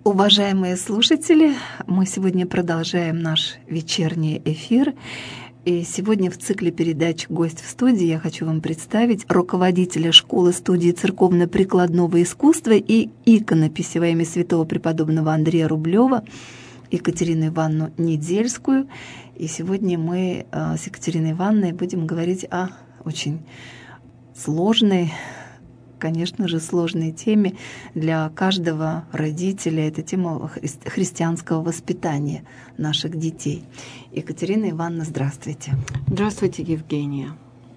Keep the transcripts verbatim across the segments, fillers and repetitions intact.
Уважаемые слушатели, мы сегодня продолжаем наш вечерний эфир. И сегодня в цикле передач «Гость в студии» я хочу вам представить руководителя школы-студии церковно-прикладного искусства и иконописи во имя святого преподобного Андрея Рублева Екатерину Ивановну Недельскую. И сегодня мы с Екатериной Ивановной будем говорить о очень сложной, конечно же, сложной теме для каждого родителя. Это тема хри- христианского воспитания наших детей. Екатерина Ивановна, здравствуйте. Здравствуйте, Евгения.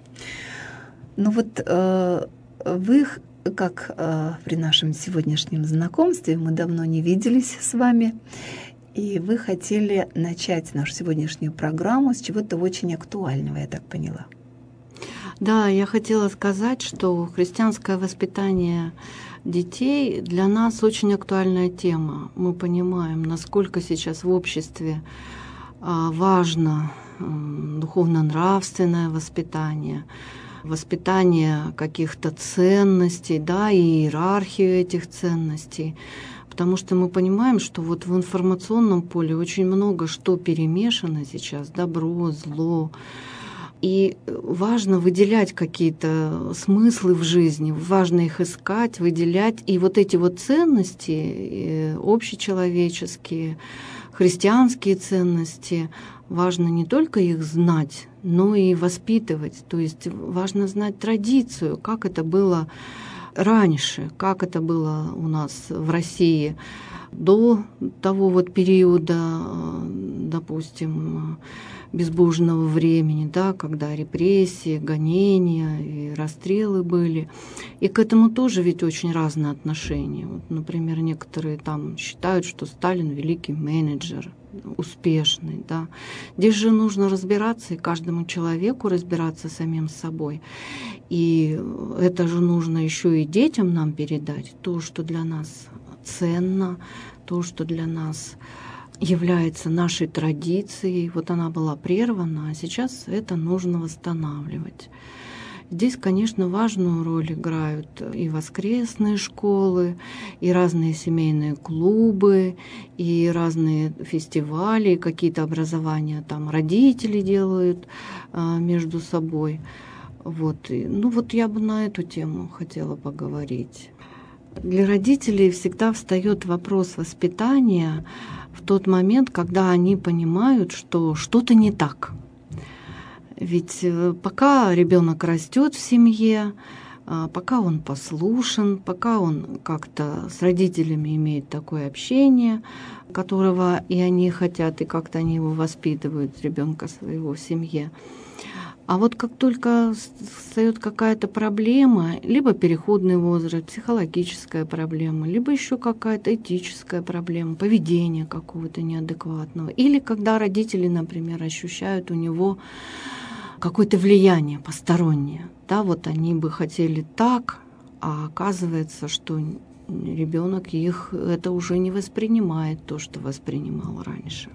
Ну вот э, вы, как э, при нашем сегодняшнем знакомстве, мы давно не виделись с вами, и вы хотели начать нашу сегодняшнюю программу с чего-то очень актуального, я так поняла. Да, я хотела сказать, что христианское воспитание детей для нас очень актуальная тема. Мы понимаем, насколько сейчас в обществе важно духовно-нравственное воспитание, воспитание каких-то ценностей, да, и иерархию этих ценностей. Потому что мы понимаем, что вот в информационном поле очень много что перемешано сейчас, добро, зло. И важно выделять какие-то смыслы в жизни, важно их искать, выделять. И вот эти вот ценности, общечеловеческие, христианские ценности, важно не только их знать, но и воспитывать. То есть важно знать традицию, как это было раньше, как это было у нас в России до того вот периода, допустим, безбожного времени, да, когда репрессии, гонения и расстрелы были. И к этому тоже ведь очень разные отношения. Вот, например, некоторые там считают, что Сталин великий менеджер, успешный. Да. Здесь же нужно разбираться, и каждому человеку разбираться самим собой. И это же нужно еще и детям нам передать, то, что для нас ценно, то, что для нас является нашей традицией. Вот она была прервана, а сейчас это нужно восстанавливать. Здесь, конечно, важную роль играют и воскресные школы, и разные семейные клубы, и разные фестивали, какие-то образования там родители делают а, между собой. Вот. Ну вот я бы на эту тему хотела поговорить. Для родителей всегда встает вопрос воспитания в тот момент, когда они понимают, что что-то не так. Ведь пока ребенок растет в семье, пока он послушен, пока он как-то с родителями имеет такое общение, которого и они хотят, и как-то они его воспитывают, ребенка своего в семье. А вот как только встает какая-то проблема, либо переходный возраст, психологическая проблема, либо еще какая-то этическая проблема, поведение какого-то неадекватного, или когда родители, например, ощущают у него какое-то влияние постороннее, да, вот они бы хотели так, а оказывается, что ребенок их это уже не воспринимает, то, что воспринимал раньше.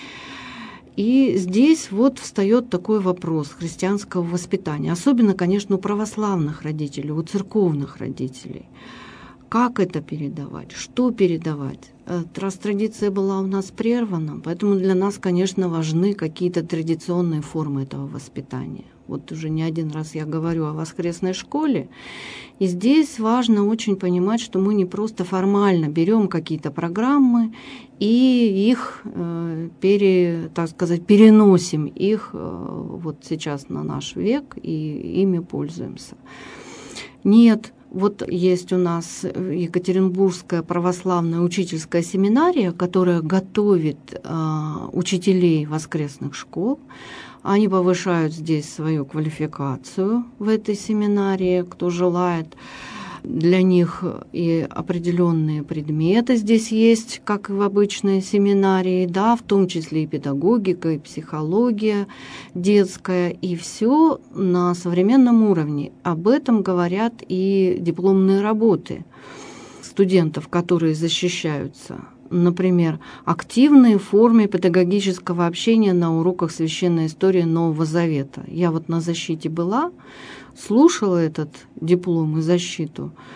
И здесь вот встает такой вопрос христианского воспитания, особенно, конечно, у православных родителей, у церковных родителей. Как это передавать? Что передавать? Раз традиция была у нас прервана, поэтому для нас, конечно, важны какие-то традиционные формы этого воспитания. Вот уже не один раз я говорю о воскресной школе, и здесь важно очень понимать, что мы не просто формально берем какие-то программы и их, э, пере, так сказать, переносим их э, вот сейчас на наш век и ими пользуемся. Нет. Вот есть у нас Екатеринбургская православная учительская семинария, которая готовит э, учителей воскресных школ. Они повышают здесь свою квалификацию в этой семинарии, кто желает. Для них и определенные предметы здесь есть, как и в обычной семинарии, да, в том числе и педагогика, и психология детская, и все на современном уровне. Об этом говорят и дипломные работы студентов, которые защищаются. Например, активные формы педагогического общения на уроках священной истории Нового Завета. Я вот на защите была, слушала этот диплом и защиту.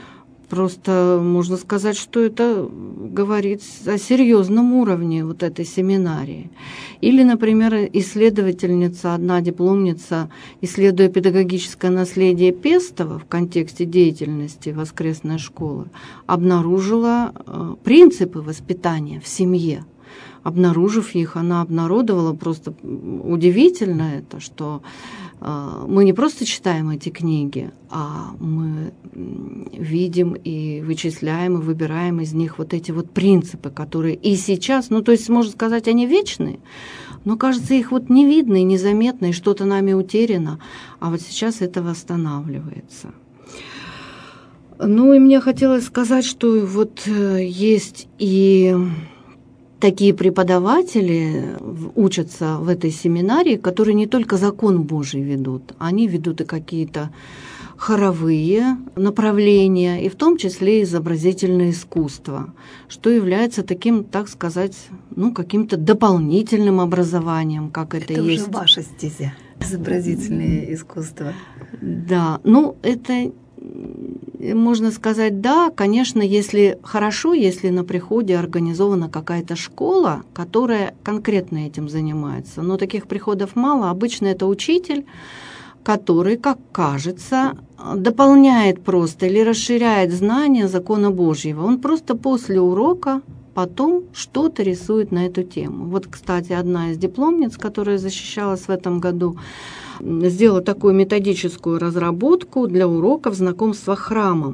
просто можно сказать, что это говорит о серьезном уровне вот этой семинарии. Или, например, исследовательница, одна дипломница, исследуя педагогическое наследие Пестова в контексте деятельности воскресной школы, обнаружила принципы воспитания в семье. Обнаружив их, она обнародовала, просто удивительно это, что э, мы не просто читаем эти книги, а мы видим и вычисляем, и выбираем из них вот эти вот принципы, которые и сейчас, ну то есть, можно сказать, они вечные, но, кажется, их вот не видно и незаметно, и что-то нами утеряно, а вот сейчас это восстанавливается. Ну и мне хотелось сказать, что вот есть и такие преподаватели учатся в этой семинарии, которые не только закон Божий ведут, они ведут и какие-то хоровые направления, и в том числе изобразительное искусство, что является таким, так сказать, ну, каким-то дополнительным образованием, как это, это есть. Это уже ваша стезя, изобразительное искусство. Да, ну, это... Можно сказать, да, конечно, если хорошо, если на приходе организована какая-то школа, которая конкретно этим занимается. Но таких приходов мало. Обычно это учитель, который, как кажется, дополняет просто или расширяет знания закона Божьего. Он просто после урока потом что-то рисует на эту тему. Вот, кстати, одна из дипломниц, которая защищалась в этом году, сделала такую методическую разработку для уроков знакомства храмом.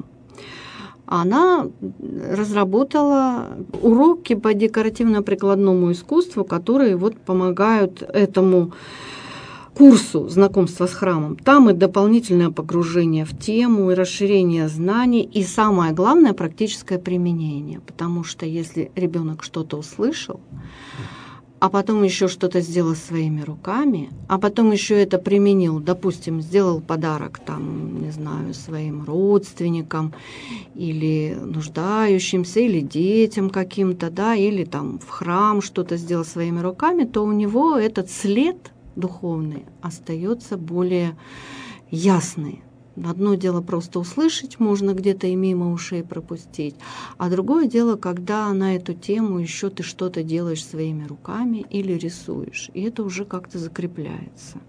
Она разработала уроки по декоративно-прикладному искусству, которые вот помогают этому курсу знакомства с храмом. Там и дополнительное погружение в тему, и расширение знаний, и самое главное практическое применение. Потому что если ребенок что-то услышал, а потом еще что-то сделал своими руками, а потом еще это применил, допустим, сделал подарок там, не знаю, своим родственникам или нуждающимся, или детям каким-то, да, или там в храм что-то сделал своими руками, то у него этот след духовный остается более ясный. Одно дело просто услышать, можно где-то и мимо ушей пропустить, а другое дело, когда на эту тему еще ты что-то делаешь своими руками или рисуешь, и это уже как-то закрепляется.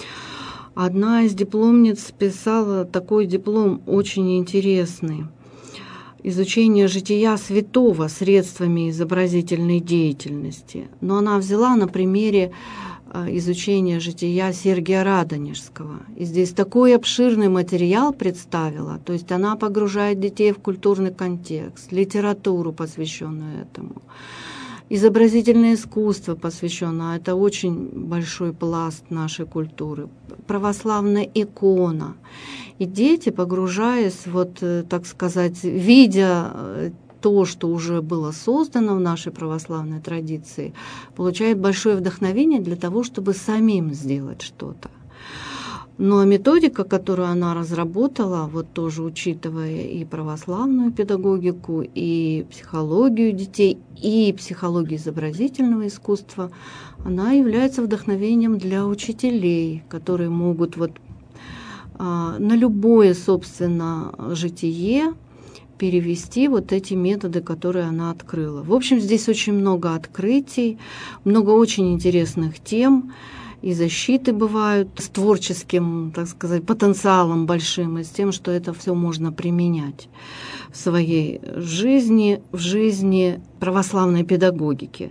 Одна из дипломниц писала такой диплом очень интересный. Изучение жития святого средствами изобразительной деятельности. Но она взяла на примере изучения жития Сергия Радонежского. И здесь такой обширный материал представила, то есть она погружает детей в культурный контекст, литературу, посвященную этому, изобразительное искусство посвященное, это очень большой пласт нашей культуры, православная икона. И дети, погружаясь, вот, так сказать, видя то, что уже было создано в нашей православной традиции, получают большое вдохновение для того, чтобы самим сделать что-то. Но методика, которую она разработала, вот тоже учитывая и православную педагогику, и психологию детей, и психологию изобразительного искусства, она является вдохновением для учителей, которые могут вот а, на любое, собственно, житие перевести вот эти методы, которые она открыла. В общем, здесь очень много открытий, много очень интересных тем, и защиты бывают с творческим, так сказать, потенциалом большим, и с тем, что это все можно применять в своей жизни, в жизни православной педагогики.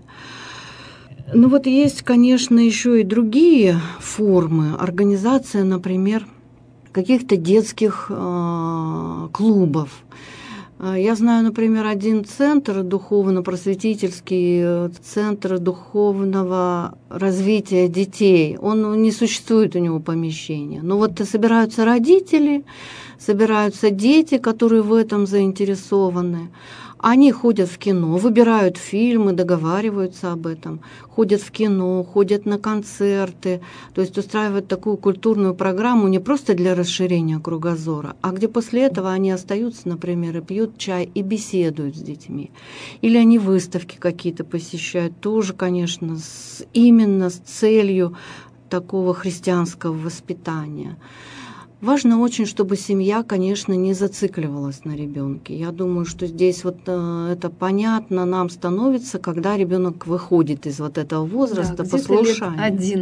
Ну вот есть, конечно, еще и другие формы. Организация, например, каких-то детских э, клубов. Я знаю, например, один центр духовно-просветительский, центр духовного развития детей. Он не существует у него помещения. Но вот собираются родители, собираются дети, которые в этом заинтересованы. Они ходят в кино, выбирают фильмы, договариваются об этом, ходят в кино, ходят на концерты, то есть устраивают такую культурную программу не просто для расширения кругозора, а где после этого они остаются, например, и пьют чай, и беседуют с детьми. Или они выставки какие-то посещают, тоже, конечно, с, именно с целью такого христианского воспитания. Важно очень, чтобы семья, конечно, не зацикливалась на ребенке. Я думаю, что здесь вот э, это понятно нам становится, когда ребенок выходит из вот этого возраста, да, послушания.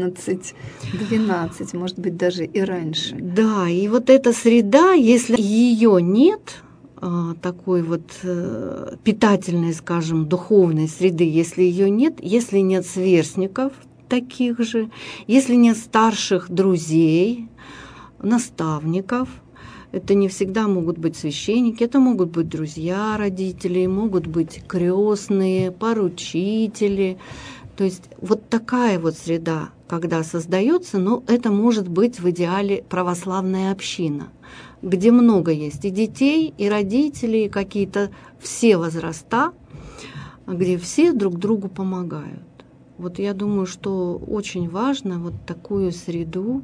одиннадцать-двенадцать, может быть, даже и раньше. Да, и вот эта среда, если ее нет, э, такой вот э, питательной, скажем, духовной среды, если ее нет, если нет сверстников таких же, если нет старших друзей, наставников, это не всегда могут быть священники, это могут быть друзья родителей, могут быть крестные, поручители. То есть вот такая вот среда, когда создается, но это может быть в идеале православная община, где много есть и детей, и родителей, и какие-то все возраста, где все друг другу помогают. Вот я думаю, что очень важно вот такую среду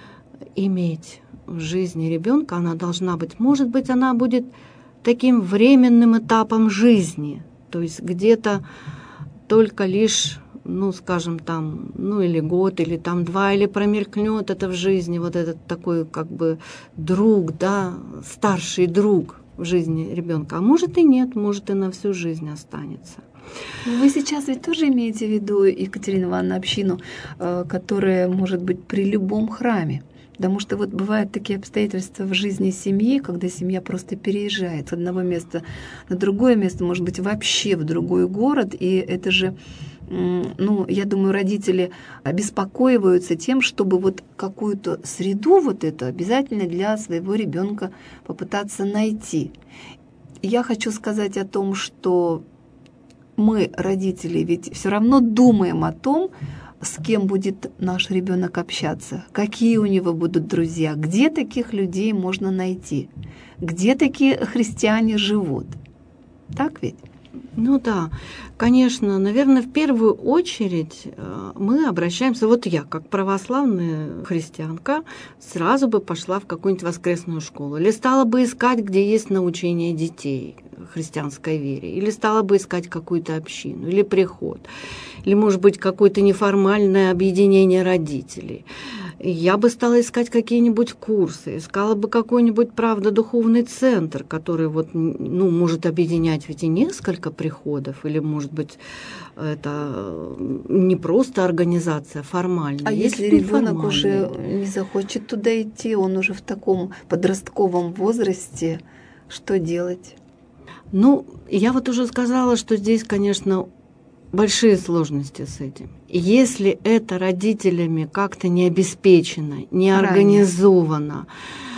иметь в жизни ребенка. Она должна быть, может быть, она будет таким временным этапом жизни, то есть где-то только лишь, ну, скажем, там, ну, или год, или там два, или промелькнет это в жизни, вот этот такой как бы друг, да, старший друг в жизни ребенка. А может и нет, может и на всю жизнь останется. Вы сейчас ведь тоже имеете в виду, Екатерина Ивановна, общину, которая может быть при любом храме. Потому что вот бывают такие обстоятельства в жизни семьи, когда семья просто переезжает с одного места на другое место, может быть, вообще в другой город. И это же, ну, я думаю, родители обеспокоиваются тем, чтобы вот какую-то среду вот эту обязательно для своего ребенка попытаться найти. И я хочу сказать о том, что мы, родители, ведь все равно думаем о том, с кем будет наш ребенок общаться, какие у него будут друзья, где таких людей можно найти, где такие христиане живут. Так ведь? Ну да, конечно, наверное, в первую очередь мы обращаемся, вот я, как православная христианка, сразу бы пошла в какую-нибудь воскресную школу, или стала бы искать, где есть научение детей христианской вере, или стала бы искать какую-то общину, или приход, или, может быть, какое-то неформальное объединение родителей. Я бы стала искать какие-нибудь курсы, искала бы какой-нибудь, правда, духовный центр, который вот, ну, может объединять ведь и несколько приходов, или, может быть, это не просто организация формальная. А если ребенок уже не захочет туда идти, он уже в таком подростковом возрасте, что делать? Ну, я вот уже сказала, что здесь, конечно, большие сложности с этим. Если это родителями как-то не обеспечено, не организовано,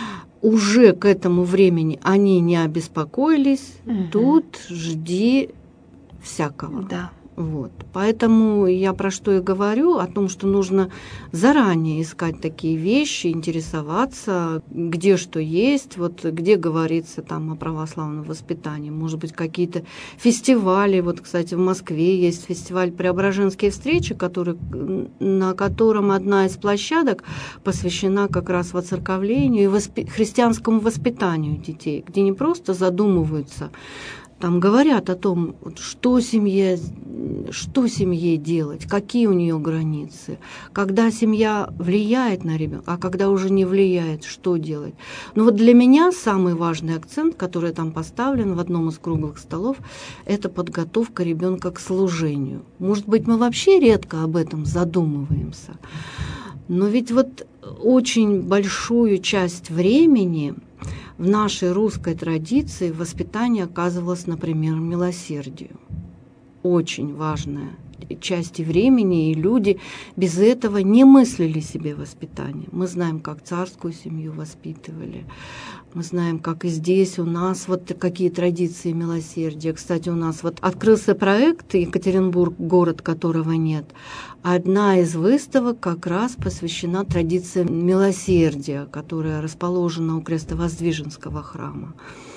уже к этому времени они не обеспокоились, угу. Тут жди всякого. Да. Вот. Поэтому я про что и говорю, о том, что нужно заранее искать такие вещи, интересоваться, где что есть, вот где говорится там о православном воспитании. Может быть, какие-то фестивали. Вот, кстати, в Москве есть фестиваль «Преображенские встречи», который, на котором одна из площадок посвящена как раз воцерковлению и воспи- христианскому воспитанию детей, где не просто задумываются, там говорят о том, что семье, что семье делать, какие у нее границы, когда семья влияет на ребенка, а когда уже не влияет, что делать. Но вот для меня самый важный акцент, который там поставлен в одном из круглых столов, это подготовка ребенка к служению. Может быть, мы вообще редко об этом задумываемся, но ведь вот очень большую часть времени в нашей русской традиции воспитание оказывалось, например, милосердию. Очень важная часть времени, и люди без этого не мыслили себе воспитание. Мы знаем, как царскую семью воспитывали, мы знаем, как и здесь у нас вот какие традиции милосердия. Кстати, у нас вот открылся проект «Екатеринбург, город которого нет». Одна из выставок как раз посвящена традициям милосердия, которая расположена у Крестовоздвиженского храма.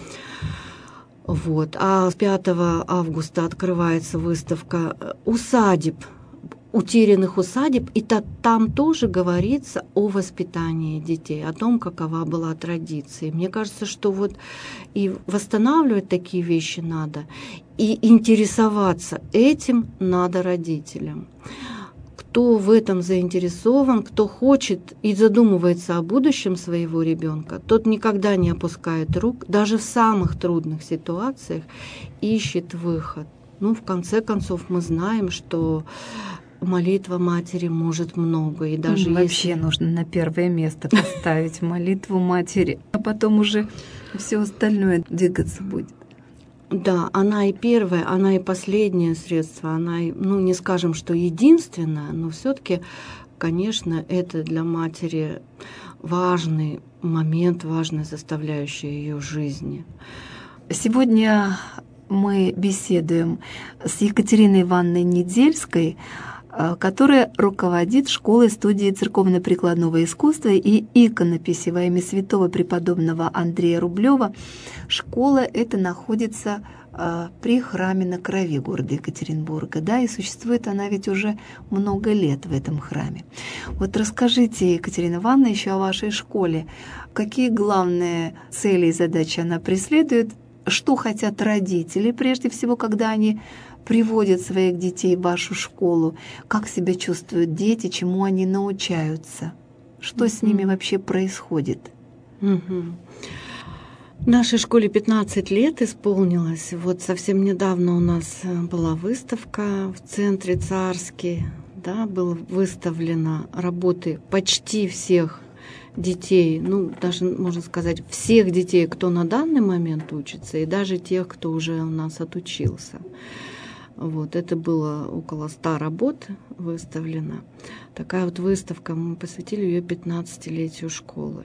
Вот. А с пятого августа открывается выставка усадеб, утерянных усадеб, и то, там тоже говорится о воспитании детей, о том, какова была традиция. Мне кажется, что вот и восстанавливать такие вещи надо, и интересоваться этим надо родителям. кто в этом заинтересован, кто хочет и задумывается о будущем своего ребенка, тот никогда не опускает рук, даже в самых трудных ситуациях ищет выход. Ну, в конце концов, мы знаем, что молитва матери может много. И даже ну, если... Вообще нужно на первое место поставить молитву матери, а потом уже все остальное двигаться будет. Да, она и первое, она и последнее средство, она, и, ну, не скажем, что единственное, но все-таки, конечно, это для матери важный момент, важная составляющая ее жизни. Сегодня мы беседуем с Екатериной Ивановной Недельской, которая руководит школой-студией церковно-прикладного искусства и иконописи во имя святого преподобного Андрея Рублева. Школа эта находится при храме на Крови города Екатеринбурга, да, и существует она ведь уже много лет в этом храме. Вот расскажите, Екатерина Ивановна, еще о вашей школе. Какие главные цели и задачи она преследует? Что хотят родители, прежде всего, когда они приводят своих детей в вашу школу? Как себя чувствуют дети, чему они научаются? Что mm-hmm. с ними вообще происходит? Mm-hmm. Нашей школе пятнадцать лет исполнилось. Вот совсем недавно у нас была выставка в центре Царский. Да, было выставлено работы почти всех детей, ну, даже, можно сказать, всех детей, кто на данный момент учится, и даже тех, кто уже у нас отучился. Вот, это было около ста работ выставлено. Такая вот выставка, мы посвятили ее пятнадцатилетию школы.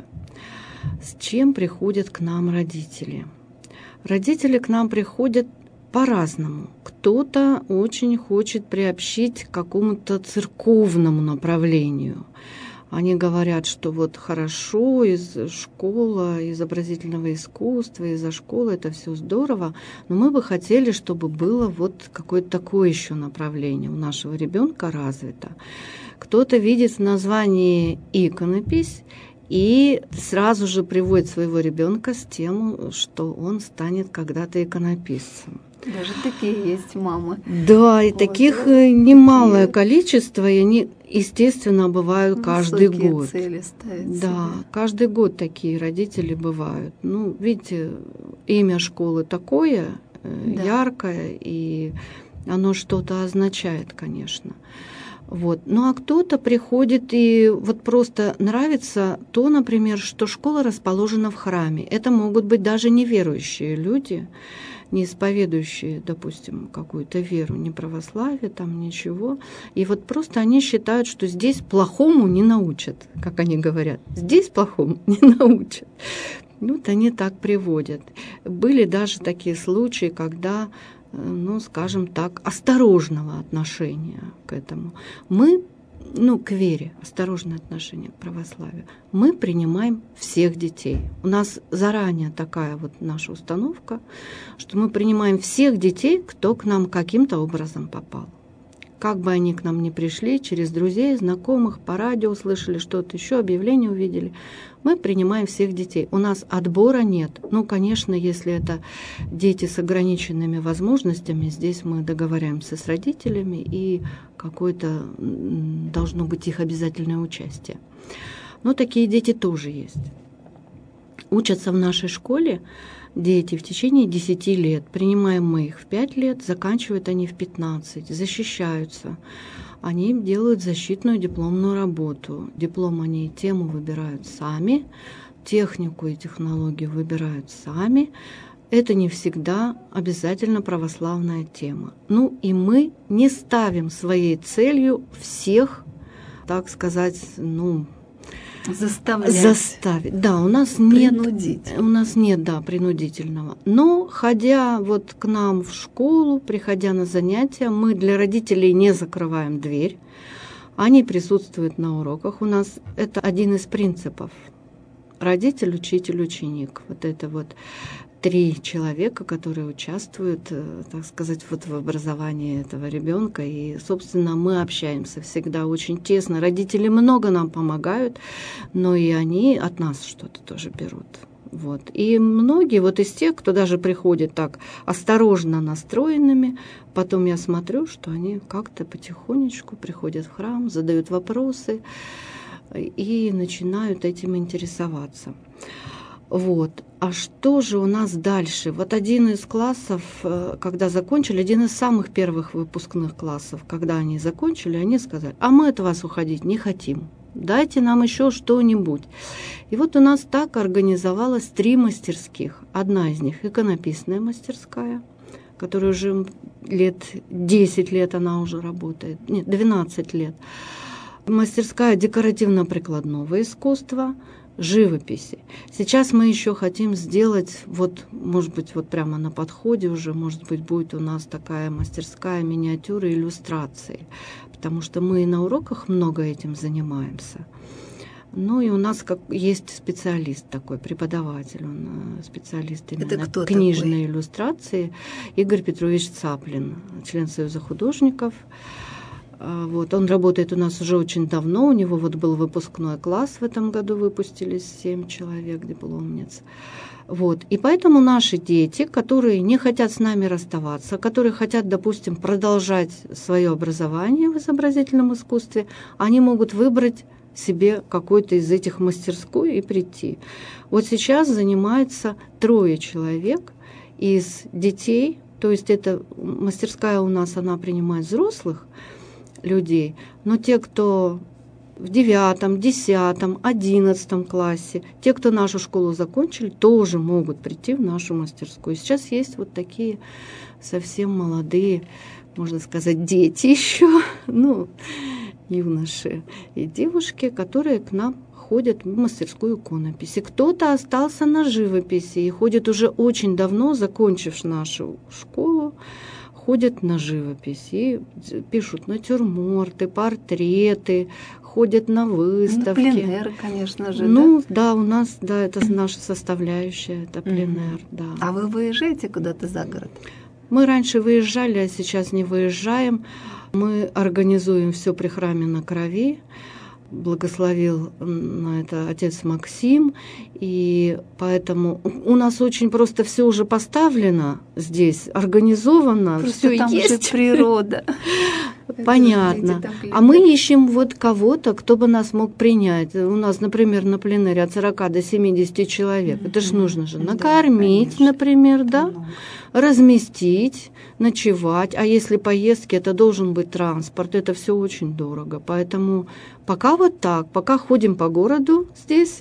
С чем приходят к нам родители? Родители к нам приходят по-разному. Кто-то очень хочет приобщить к какому-то церковному направлению. Они говорят, что вот хорошо, из школы изобразительного искусства, из-за школы это все здорово, но мы бы хотели, чтобы было вот какое-то такое еще направление у нашего ребенка развито. Кто-то видит в названии иконопись и сразу же приводит своего ребенка с тем, что он станет когда-то иконописцем. Даже такие есть мамы. Да, и вот, таких да, немалое такие... количество, и они, естественно, бывают каждый год. Цели ставят да, себе. Каждый год такие родители бывают. Ну, видите, имя школы такое да. яркое, и оно что-то означает, конечно. Вот. Ну а кто-то приходит и вот просто нравится то, например, что школа расположена в храме. Это могут быть даже неверующие люди, не исповедующие, допустим, какую-то веру, не православие, там ничего. И вот просто они считают, что здесь плохому не научат, как они говорят. Здесь плохому не научат. Вот они так приводят. Были даже такие случаи, когда, ну, скажем так, осторожного отношения к этому. Мы, ну, к вере, осторожное отношение к православию, мы принимаем всех детей. У нас заранее такая вот наша установка, что мы принимаем всех детей, кто к нам каким-то образом попал. Как бы они к нам ни пришли, через друзей, знакомых, по радио услышали что-то еще, объявление увидели, мы принимаем всех детей. У нас отбора нет. Ну, конечно, если это дети с ограниченными возможностями, здесь мы договариваемся с родителями, и какое-то должно быть их обязательное участие. Но такие дети тоже есть. Учатся в нашей школе дети в течение десяти лет. Принимаем мы их в пять лет, заканчивают они в пятнадцать, защищаются. Они делают защитную дипломную работу. Диплом они тему выбирают сами, технику и технологию выбирают сами. Это не всегда обязательно православная тема. Ну и мы не ставим своей целью всех, так сказать, ну, Заставлять. Заставить. Да, у нас нет, принудить. у нас нет, да, принудительного. Но, ходя вот к нам в школу, приходя на занятия, мы для родителей не закрываем дверь. Они присутствуют на уроках. У нас это один из принципов. Родитель, учитель, ученик. Вот это вот три человека, которые участвуют, так сказать, вот в образовании этого ребенка. И, собственно, мы общаемся всегда очень тесно. Родители много нам помогают, но и они от нас что-то тоже берут. Вот. И многие вот из тех, кто даже приходит так осторожно настроенными, потом я смотрю, что они как-то потихонечку приходят в храм, задают вопросы и начинают этим интересоваться. Вот. А что же у нас дальше? Вот один из классов, когда закончили, один из самых первых выпускных классов, когда они закончили, они сказали: а мы от вас уходить не хотим. Дайте нам еще что-нибудь. И вот у нас так организовалось три мастерских. Одна из них — иконописная мастерская, которая уже лет десять лет она уже работает, нет, двенадцать лет. Мастерская декоративно-прикладного искусства, живописи. Сейчас мы еще хотим сделать, вот, может быть, вот прямо на подходе уже, может быть, будет у нас такая мастерская миниатюры, иллюстрации, потому что мы и на уроках много этим занимаемся. Ну и у нас как есть специалист такой, преподаватель, он специалист именно книжной такой? Иллюстрации, Игорь Петрович Цаплин, член Союза художников. Вот, он работает у нас уже очень давно, у него вот был выпускной класс в этом году, выпустились семь человек, дипломниц. Вот, и поэтому наши дети, которые не хотят с нами расставаться, которые хотят, допустим, продолжать свое образование в изобразительном искусстве, они могут выбрать себе какой-то из этих мастерской и прийти. Вот сейчас занимается трое человек из детей, то есть эта мастерская у нас, она принимает взрослых людей, но те, кто в девятом, десятом, одиннадцатом классе, те, кто нашу школу закончили, тоже могут прийти в нашу мастерскую. Сейчас есть вот такие совсем молодые, можно сказать, дети еще, ну, юноши и девушки, которые к нам ходят в мастерскую иконописи. Кто-то остался на живописи и ходит уже очень давно, закончив нашу школу, ходят на живопись и пишут натюрморты, портреты, ходят на выставки. На пленэр, конечно же, ну, да? да, у нас, да, это наша составляющая, это пленэр, mm-hmm. да. А вы выезжаете куда-то за город? Мы раньше выезжали, а сейчас не выезжаем. Мы организуем все при храме на Крови. Благословил на это отец Максим, и поэтому у нас очень просто все уже поставлено здесь, организовано, все там есть. Же природа. Понятно. А мы ищем вот кого-то, кто бы нас мог принять. У нас, например, на пленэре от сорока до семидесяти человек. Это же нужно же накормить, например, да, разместить, ночевать. А если поездки, это должен быть транспорт. Это все очень дорого. Поэтому пока вот так, пока ходим по городу здесь,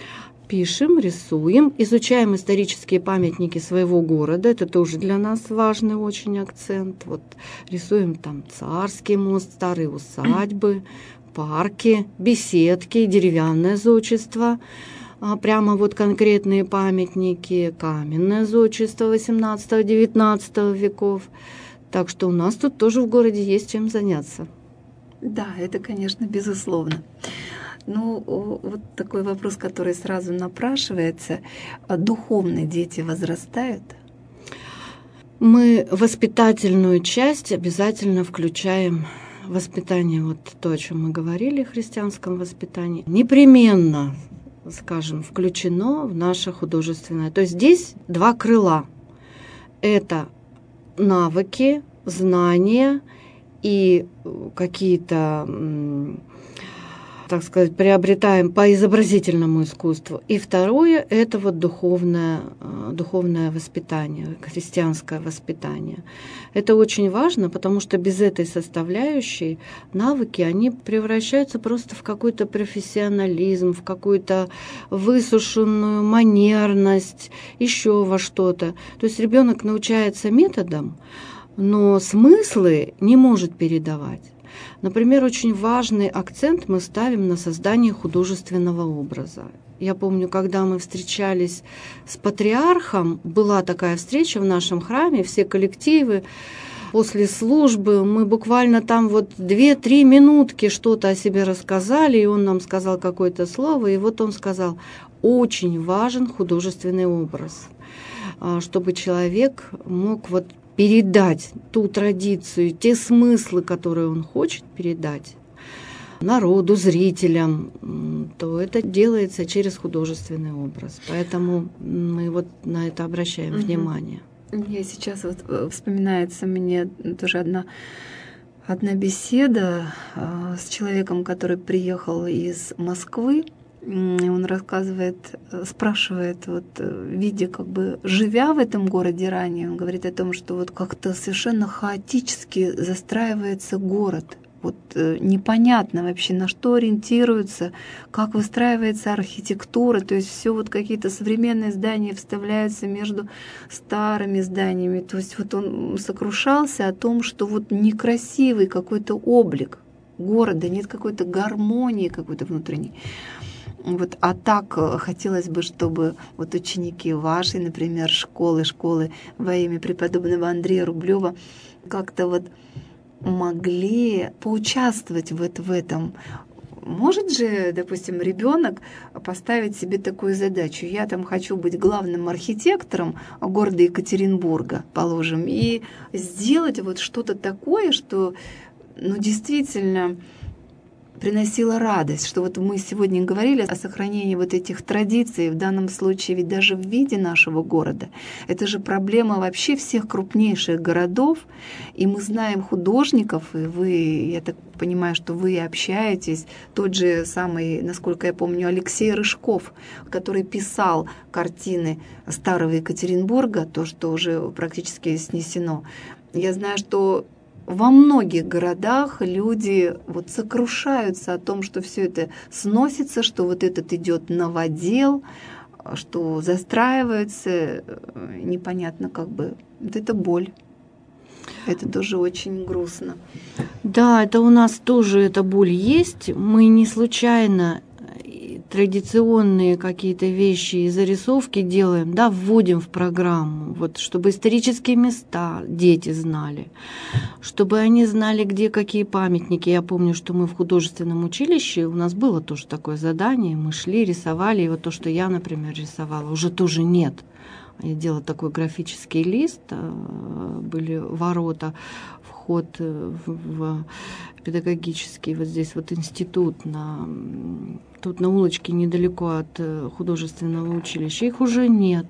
пишем, рисуем, изучаем исторические памятники своего города. Это тоже для нас важный очень акцент. Вот рисуем там Царский мост, старые усадьбы, парки, беседки, деревянное зодчество. Прямо вот конкретные памятники, каменное зодчество восемнадцатого-девятнадцатого веков. Так что у нас тут тоже в городе есть чем заняться. Да, это, конечно, безусловно. Ну, вот такой вопрос, который сразу напрашивается. Духовные дети возрастают? Мы воспитательную часть обязательно включаем в воспитание, вот то, о чем мы говорили, христианском воспитании. Непременно, скажем, включено в наше художественное. То есть здесь два крыла. Это навыки, знания и какие-то, так сказать, приобретаем по изобразительному искусству. И второе – это вот духовное, духовное воспитание, христианское воспитание. Это очень важно, потому что без этой составляющей навыки, они превращаются просто в какой-то профессионализм, в какую-то высушенную манерность, еще во что-то. То есть ребенок научается методам, но смыслы не может передавать. Например, очень важный акцент мы ставим на создание художественного образа. Я помню, когда мы встречались с патриархом, была такая встреча в нашем храме, все коллективы, после службы мы буквально там вот две-три минутки что-то о себе рассказали, и он нам сказал какое-то слово, и вот он сказал: очень важен художественный образ, чтобы человек мог вот передать ту традицию, те смыслы, которые он хочет передать, народу, зрителям, то это делается через художественный образ. Поэтому мы вот на это обращаем угу. внимание. Я сейчас вот вспоминается мне тоже одна, одна беседа с человеком, который приехал из Москвы. И он рассказывает, спрашивает, вот, видя, как бы, живя в этом городе ранее, он говорит о том, что вот как-то совершенно хаотически застраивается город. Вот непонятно вообще, на что ориентируется, как выстраивается архитектура, то есть все вот какие-то современные здания вставляются между старыми зданиями. То есть вот он сокрушался о том, что вот некрасивый какой-то облик города, нет какой-то гармонии какой-то внутренней. Вот, а так хотелось бы, чтобы вот ученики вашей, например, школы, школы во имя преподобного Андрея Рублева как-то вот могли поучаствовать вот в этом. Может же, допустим, ребенок поставить себе такую задачу: я там хочу быть главным архитектором города Екатеринбурга, положим, и сделать вот что-то такое, что, ну, действительно приносила радость, что вот мы сегодня говорили о сохранении вот этих традиций, в данном случае ведь даже в виде нашего города. Это же проблема вообще всех крупнейших городов, и мы знаем художников, и вы, я так понимаю, что вы общаетесь, тот же самый, насколько я помню, Алексей Рыжков, который писал картины старого Екатеринбурга, то, что уже практически снесено. Я знаю, что во многих городах люди вот сокрушаются о том, что все это сносится, что вот этот идет новодел, что застраивается, непонятно как бы. Вот это боль. Это тоже очень грустно. Да, это у нас тоже эта боль есть. Мы не случайно традиционные какие-то вещи и зарисовки делаем, да, вводим в программу, вот, чтобы исторические места дети знали, чтобы они знали, где какие памятники. Я помню, что мы в художественном училище, у нас было тоже такое задание, мы шли, рисовали, и вот то, что я, например, рисовала, уже тоже нет. Я делала такой графический лист, были ворота, вход в педагогический, вот здесь вот институт, на, тут на улочке недалеко от художественного училища, их уже нет.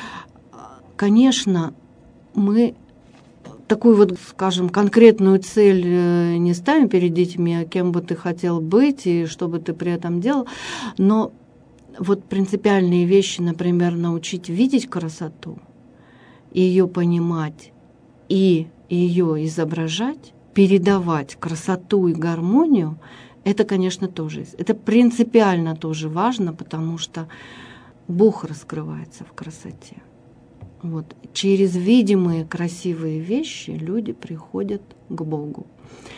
Конечно, мы такую вот, скажем, конкретную цель не ставим перед детьми, кем бы ты хотел быть и что бы ты при этом делал, но вот принципиальные вещи, например, научить видеть красоту, ее понимать и ее изображать, передавать красоту и гармонию, это, конечно, тоже, это принципиально тоже важно, потому что Бог раскрывается в красоте. Вот. Через видимые красивые вещи люди приходят к Богу.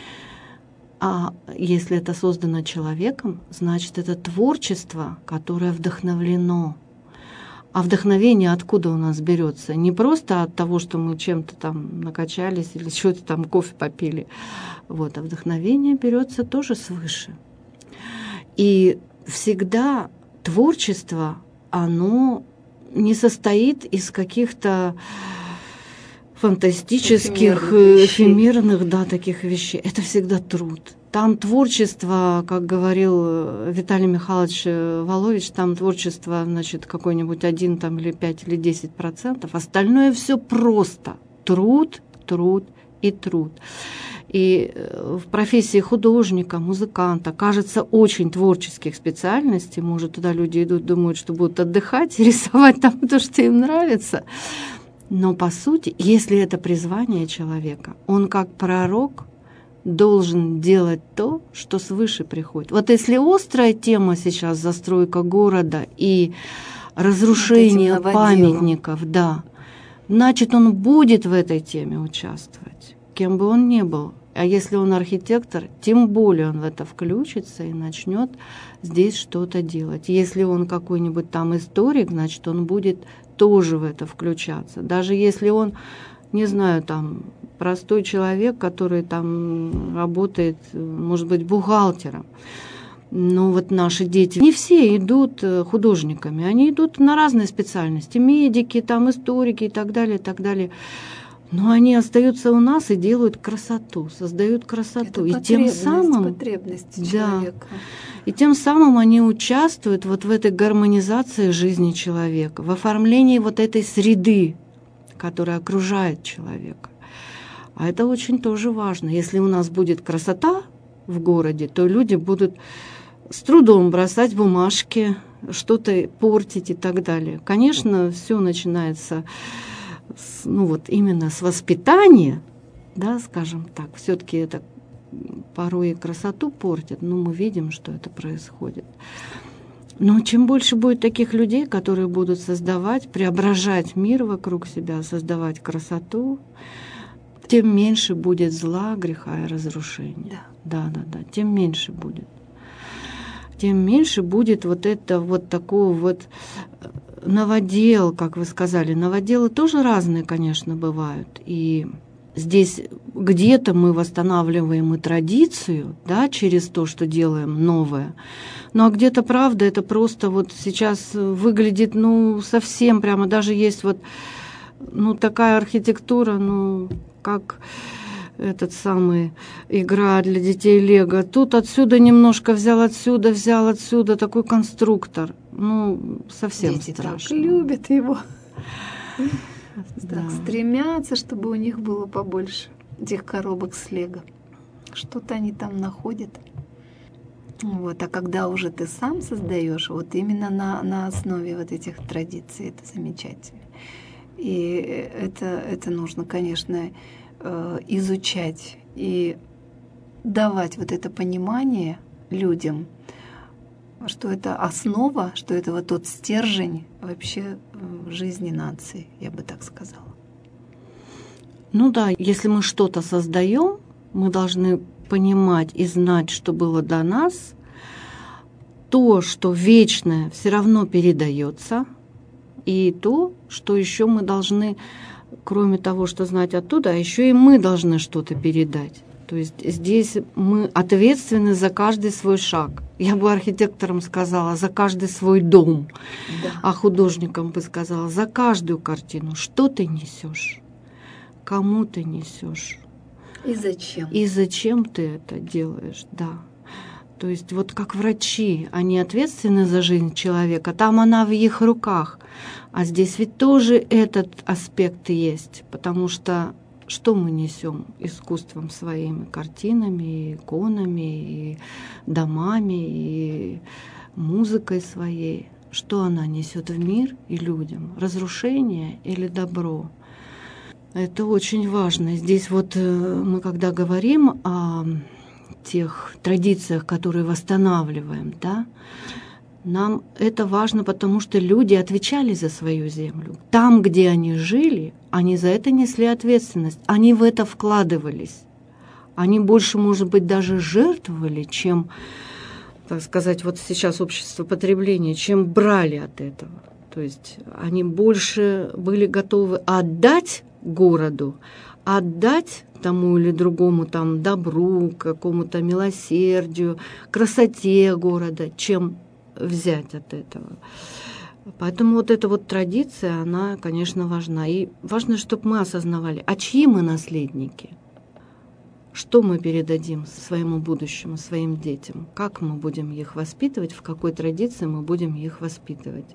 А если это создано человеком, значит, это творчество, которое вдохновлено. А вдохновение откуда у нас берется? Не просто от того, что мы чем-то там накачались или что-то там кофе попили. Вот. А вдохновение берется тоже свыше. И всегда творчество, оно не состоит из каких-то фантастических, эфемерных, эфемерных, да, таких вещей. Это всегда труд. Там творчество, как говорил Виталий Михайлович Волович, там творчество, значит, какой-нибудь один там, или пять или десять процентов. Остальное все просто. Труд, труд и труд. И в профессии художника, музыканта, кажется, очень творческих специальностей. Может, туда люди идут, думают, что будут отдыхать и рисовать там то, что им нравится. Но, по сути, если это призвание человека, он как пророк должен делать то, что свыше приходит. Вот если острая тема сейчас застройка города и разрушение памятников, да, значит, он будет в этой теме участвовать, кем бы он ни был. А если он архитектор, тем более он в это включится и начнет здесь что-то делать. Если он какой-нибудь там историк, значит, он будет тоже в это включаться. Даже если он, не знаю, там, простой человек, который там работает, может быть, бухгалтером. Но вот наши дети, не все идут художниками, они идут на разные специальности, медики, там, историки и так далее, и так далее. но они остаются у нас и делают красоту, создают красоту. Это и тем самым, потребность да, человека. И тем самым они участвуют вот в этой гармонизации жизни человека, в оформлении вот этой среды, которая окружает человека. А это очень тоже важно. Если у нас будет красота в городе, то люди будут с трудом бросать бумажки, что-то портить и так далее. Конечно, все начинается с, ну вот именно с воспитания, да, скажем так. Все-таки это порой и красоту портит, но мы видим, что это происходит. Но чем больше будет таких людей, которые будут создавать, преображать мир вокруг себя, создавать красоту, тем меньше будет зла, греха и разрушения. Да, да, да, тем меньше будет. Тем меньше будет вот это вот такого вот новодел, как вы сказали. Новоделы тоже разные, конечно, бывают. И здесь где-то мы восстанавливаем и традицию, да, через то, что делаем новое. Ну, а где-то, правда, это просто вот сейчас выглядит, ну, совсем прямо, даже есть вот, ну, такая архитектура, ну, как этот самый игра для детей Лего. Тут отсюда немножко взял, отсюда взял, отсюда такой конструктор. Ну, совсем Дети страшно. Так любят его. Да. Так стремятся, чтобы у них было побольше этих коробок с Лего. Что-то они там находят. Вот. А когда уже ты сам создаешь, вот именно на, на основе вот этих традиций, это замечательно. И это, это нужно, конечно, изучать и давать вот это понимание людям, что это основа, что это вот тот стержень вообще в жизни нации, я бы так сказала. Ну да, если мы что-то создаем, мы должны понимать и знать, что было до нас. То, что вечное, все равно передается, и то, что еще мы должны, кроме того, что знать оттуда, а еще и мы должны что-то передать. То есть здесь мы ответственны за каждый свой шаг. Я бы архитекторам сказала, за каждый свой дом, Да. А художникам бы сказала, за каждую картину. Что ты несешь? Кому ты несешь? И зачем? И зачем ты это делаешь? Да. То есть вот как врачи, они ответственны за жизнь человека, там она в их руках. А здесь ведь тоже этот аспект есть, потому что что мы несем искусством своими, картинами, иконами, и домами, и музыкой своей? Что она несет в мир и людям? Разрушение или добро? Это очень важно. Здесь вот мы когда говорим о тех традициях, которые восстанавливаем, да, нам это важно, потому что люди отвечали за свою землю. Там, где они жили, они за это несли ответственность, они в это вкладывались. Они больше, может быть, даже жертвовали, чем, так сказать, вот сейчас общество потребления, чем брали от этого. То есть они больше были готовы отдать городу, отдать тому или другому там добру, какому-то милосердию, красоте города, чем взять от этого. Поэтому вот эта вот традиция, она, конечно, важна. И важно, чтобы мы осознавали, а чьи мы наследники? Что мы передадим своему будущему, своим детям? Как мы будем их воспитывать? В какой традиции мы будем их воспитывать?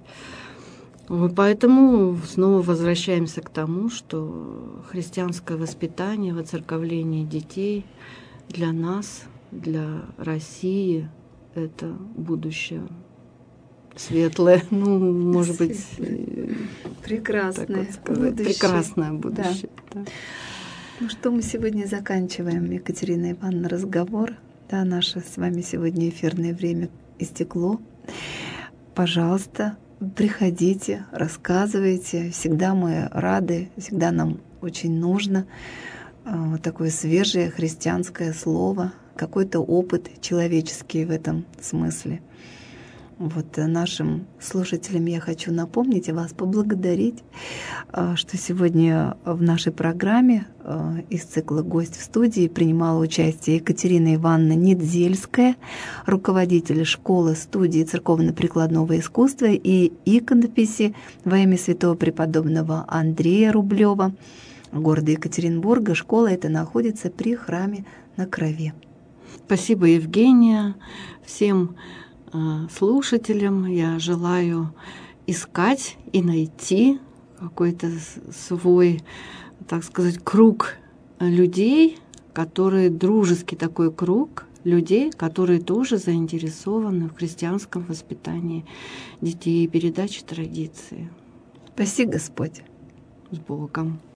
Вот поэтому снова возвращаемся к тому, что христианское воспитание, воцерковление детей для нас, для России — это будущее светлое, ну, может быть, прекрасное, так вот сказать, будущее. Прекрасное будущее. Да. Да. Ну что, мы сегодня заканчиваем, Екатерина Ивановна, разговор. Да, наше с вами сегодня эфирное время истекло. Пожалуйста, приходите, рассказывайте. Всегда мы рады, всегда нам очень нужно вот такое свежее христианское слово, какой-то опыт человеческий в этом смысле. Вот нашим слушателям я хочу напомнить и вас поблагодарить, что сегодня в нашей программе из цикла «Гость в студии» принимала участие Екатерина Ивановна Недзельская, руководитель школы студии церковно-прикладного искусства и иконописи во имя святого преподобного Андрея Рублева. города Екатеринбурга. Школа эта находится при храме на Крови. Спасибо, Евгения. Всем э, слушателям я желаю искать и найти какой-то свой, так сказать, круг людей, которые, дружеский такой круг людей, которые тоже заинтересованы в христианском воспитании детей и передаче традиции. Спаси Господь. С Богом.